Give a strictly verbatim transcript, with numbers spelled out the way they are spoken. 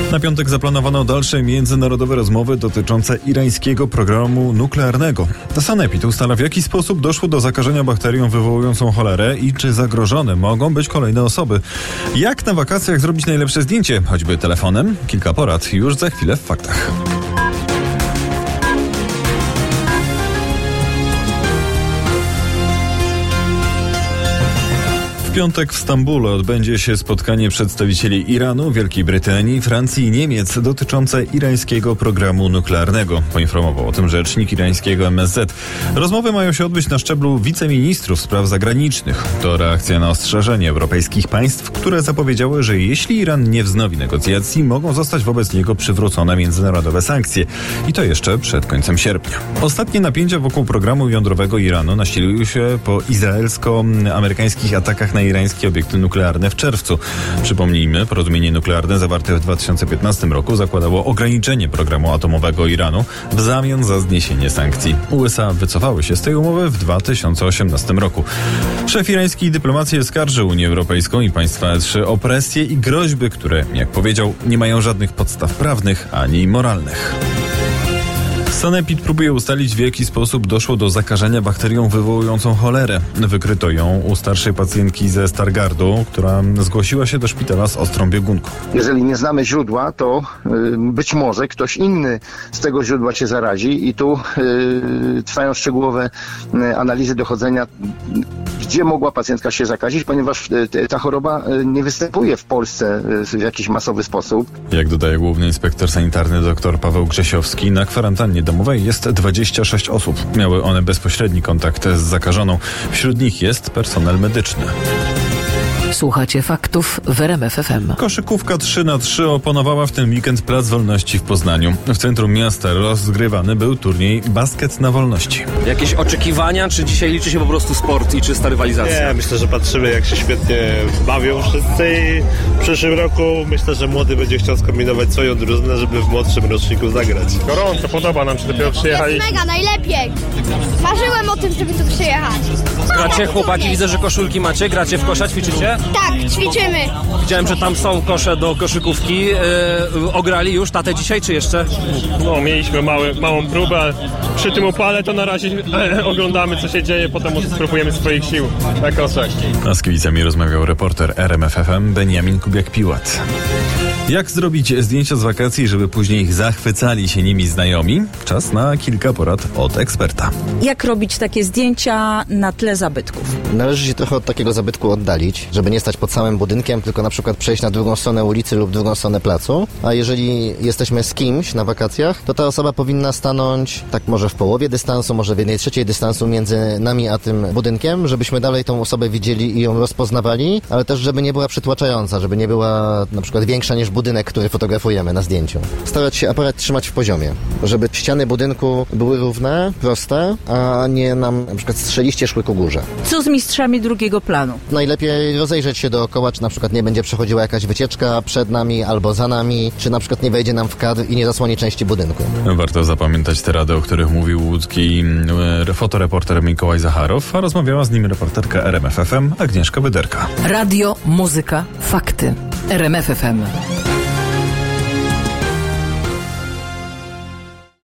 Na piątek zaplanowano dalsze międzynarodowe rozmowy dotyczące irańskiego programu nuklearnego. Sanepid ustala, w jaki sposób doszło do zakażenia bakterią wywołującą cholerę i czy zagrożone mogą być kolejne osoby. Jak na wakacjach zrobić najlepsze zdjęcie, choćby telefonem? Kilka porad już za chwilę w faktach. W piątek w Stambule odbędzie się spotkanie przedstawicieli Iranu, Wielkiej Brytanii, Francji i Niemiec dotyczące irańskiego programu nuklearnego. Poinformował o tym rzecznik irańskiego M S Z. Rozmowy mają się odbyć na szczeblu wiceministrów spraw zagranicznych. To reakcja na ostrzeżenie europejskich państw, które zapowiedziały, że jeśli Iran nie wznowi negocjacji, mogą zostać wobec niego przywrócone międzynarodowe sankcje. I to jeszcze przed końcem sierpnia. Ostatnie napięcia wokół programu jądrowego Iranu nasiliły się po izraelsko-amerykańskich atakach na irańskie obiekty nuklearne w czerwcu. Przypomnijmy, porozumienie nuklearne zawarte w dwa tysiące piętnastym roku zakładało ograniczenie programu atomowego Iranu w zamian za zniesienie sankcji. U S A wycofały się z tej umowy w dwa tysiące osiemnastym roku. Szef irańskiej dyplomacji oskarżył Unię Europejską i państwa E trzy o presję i groźby, które, jak powiedział, nie mają żadnych podstaw prawnych ani moralnych. Sanepid próbuje ustalić, w jaki sposób doszło do zakażenia bakterią wywołującą cholerę. Wykryto ją u starszej pacjentki ze Stargardu, która zgłosiła się do szpitala z ostrą biegunką. Jeżeli nie znamy źródła, to y, być może ktoś inny z tego źródła się zarazi i tu y, trwają szczegółowe y, analizy dochodzenia, gdzie mogła pacjentka się zakazić, ponieważ y, ta choroba y, nie występuje w Polsce y, w jakiś masowy sposób. Jak dodaje główny inspektor sanitarny dr Paweł Grzesiowski, na kwarantannie domowej jest dwadzieścia sześć osób. Miały one bezpośredni kontakt z zakażoną. Wśród nich jest personel medyczny. Słuchacie faktów w R M F F M. Koszykówka trzy na trzy opanowała w ten weekend Plac Wolności w Poznaniu. W centrum miasta rozgrywany był turniej Basket na Wolności. Jakieś oczekiwania, czy dzisiaj liczy się po prostu sport i czysta rywalizacja? Nie, myślę, że patrzymy, jak się świetnie bawią wszyscy i w przyszłym roku myślę, że młody będzie chciał skombinować swoją drużynę, żeby w młodszym roczniku zagrać. Gorąco, podoba nam się, dopiero przyjechaliśmy. Jest mega, najlepiej. Marzyłem o tym, żeby tu przyjechać. Gracie, chłopaki, widzę, że koszulki macie, gracie w kosza, ćwiczycie? Tak, ćwiczymy. Widziałem, że tam są kosze do koszykówki. Yy, ograli już tatę dzisiaj, czy jeszcze? No, mieliśmy mały, małą próbę. Przy tym upale to na razie e, oglądamy, co się dzieje, potem może spróbujemy swoich sił na koszach. A z kibicami rozmawiał reporter R M F F M Beniamin Kubiak-Piłat. Jak zrobić zdjęcia z wakacji, żeby później zachwycali się nimi znajomi? Czas na kilka porad od eksperta. Jak robić takie zdjęcia na tle zabytków? Należy się trochę od takiego zabytku oddalić, żeby nie stać pod samym budynkiem, tylko na przykład przejść na drugą stronę ulicy lub drugą stronę placu. A jeżeli jesteśmy z kimś na wakacjach, to ta osoba powinna stanąć tak może w połowie dystansu, może w jednej trzeciej dystansu między nami a tym budynkiem, żebyśmy dalej tą osobę widzieli i ją rozpoznawali, ale też żeby nie była przytłaczająca, żeby nie była na przykład większa niż budynek, który fotografujemy na zdjęciu. Starać się aparat trzymać w poziomie, żeby ściany budynku były równe, proste, a nie nam na przykład strzeliście szły ku górze. Co z mistrzami drugiego planu? Najlepiej rozejrzeć się dookoła, czy na przykład nie będzie przechodziła jakaś wycieczka przed nami albo za nami, czy na przykład nie wejdzie nam w kadr i nie zasłoni części budynku. Warto zapamiętać te rady, o których mówił łódzki e, fotoreporter Mikołaj Zacharow, a rozmawiała z nim reporterka R M F F M Agnieszka Wyderka. Radio, muzyka, fakty. R M F F M.